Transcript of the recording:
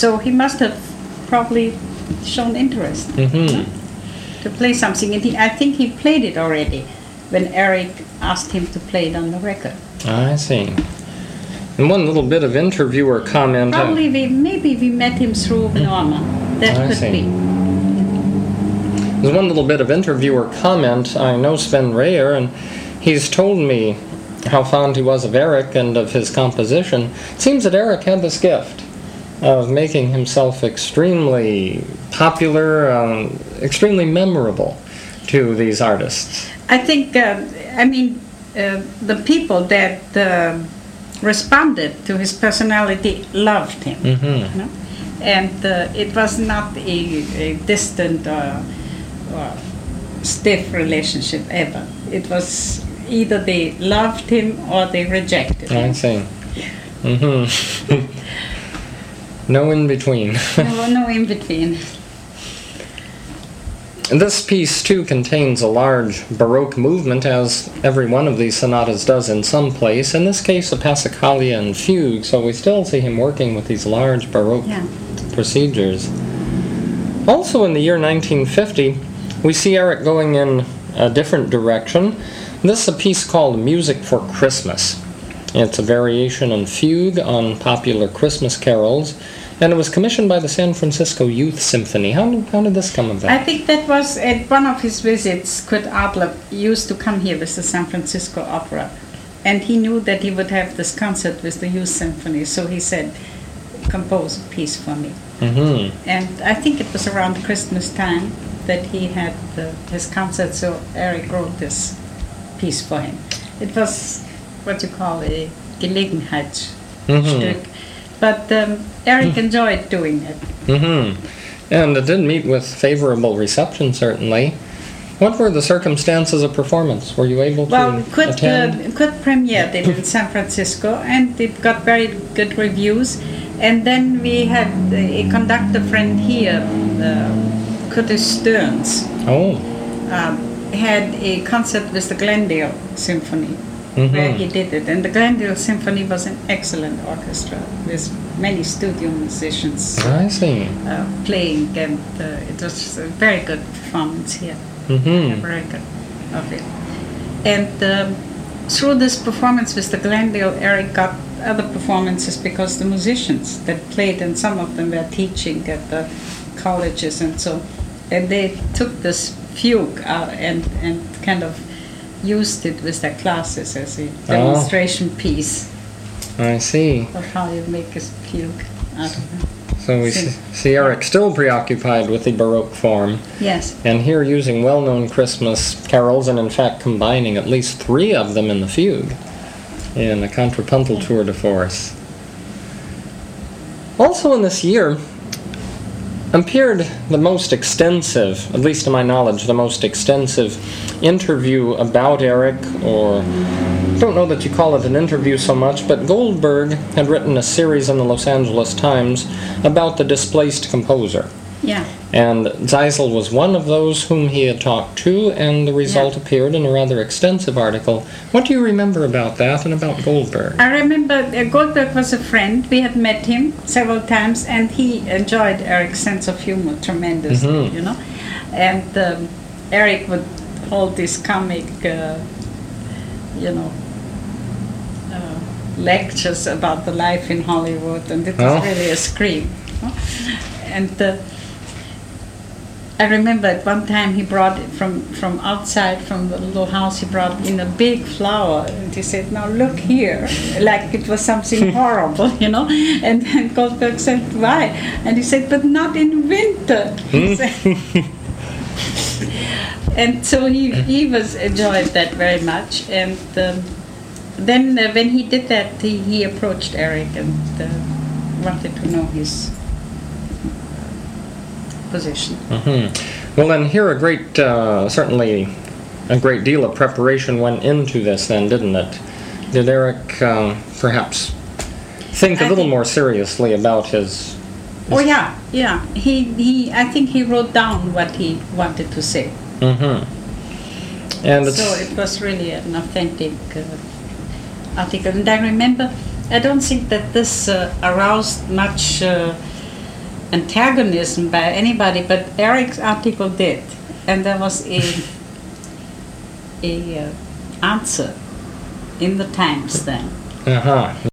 So he must have probably shown interest to play something. And I think he played it already when Eric asked him to play it on the record. I see. And one little bit of interviewer comment. Probably maybe we met him through Norma. That could be. There's one little bit of interviewer comment. I know Sven Reyer, and he's told me how fond he was of Eric and of his composition. It seems that Eric had this gift of making himself extremely popular, extremely memorable to these artists. I think, the people that responded to his personality loved him. You know? And it was not a distant or stiff relationship ever. It was either they loved him or they rejected him. I see. No in between. No in between. This piece, too, contains a large Baroque movement, as every one of these sonatas does in some place. In this case, a Passacaglia and fugue, so we still see him working with these large Baroque procedures. Also in the year 1950, we see Eric going in a different direction. This is a piece called Music for Christmas. It's a variation in fugue on popular Christmas carols, and it was commissioned by the San Francisco Youth Symphony. How did this come about? I think that was at one of his visits. Kurt Adler used to come here with the San Francisco Opera, and he knew that he would have this concert with the Youth Symphony, so he said, compose a piece for me. And I think it was around Christmas time that he had his concert, so Eric wrote this piece for him. It was what you call a Gelegenheitsstück. But Eric enjoyed doing it. And it did meet with favorable reception, certainly. What were the circumstances of performance? Were you able to attend? Kurt premiered it in San Francisco, and it got very good reviews. And then we had a conductor friend here, Curtis Stearns, had a concert with the Glendale Symphony, where he did it. And the Glendale Symphony was an excellent orchestra with many studio musicians playing, and it was a very good performance here. A record of it. And through this performance with the Glendale, Eric got other performances because the musicians that played, and some of them were teaching at the colleges and so, and they took this fugue and kind of used it with their classes as a demonstration piece. I see. Of how you make a fugue out of it. So we see Eric still preoccupied with the Baroque form. Yes. And here using well-known Christmas carols, and in fact combining at least 3 of them in the fugue in a contrapuntal tour de force. Also in this year appeared the most extensive, at least to my knowledge, the most extensive interview about Eric, or I don't know that you call it an interview so much, but Goldberg had written a series in the Los Angeles Times about the displaced composer. Yeah. And Zeisel was one of those whom he had talked to, and the result appeared in a rather extensive article. What do you remember about that and about Goldberg? I remember Goldberg was a friend. We had met him several times, and he enjoyed Eric's sense of humor tremendously, you know. And Eric would hold these comic, lectures about the life in Hollywood, and it was really a scream. And I remember at one time he brought it from outside, from the little house, he brought in a big flower, and he said, "Now look here," like it was something horrible, you know. And then Goldberg said, "Why?" And he said, "But not in winter." And so he was enjoyed that very much. And then when he did that, he approached Eric and wanted to know his position. Well, then here certainly a great deal of preparation went into this then, didn't it? Did Eric perhaps think a little more seriously about his... Oh, yeah. I think he wrote down what he wanted to say. And so it was really an authentic article. And I remember, I don't think that this aroused much antagonism by anybody, but Eric's article did, and there was a answer in the Times then.